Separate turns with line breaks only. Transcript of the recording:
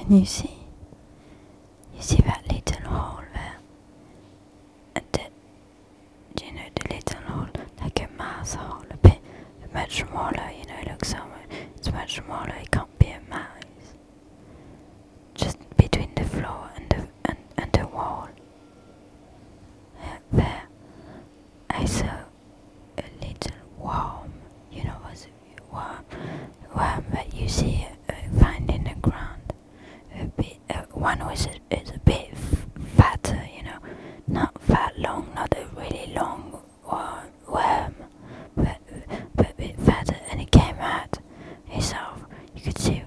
Can you see? You see that little hole there? And do you know the little hole? Like a mouse hole, a bit much smaller, you know, it looks so much, it's much smaller, it can't be a mouse. Just between the floor and the wall. There, I saw a little worm, you know what's a worm that you see find in the ground. One is a bit fatter, you know, not that long, not a really long worm, but a bit fatter, and it came out itself. You could see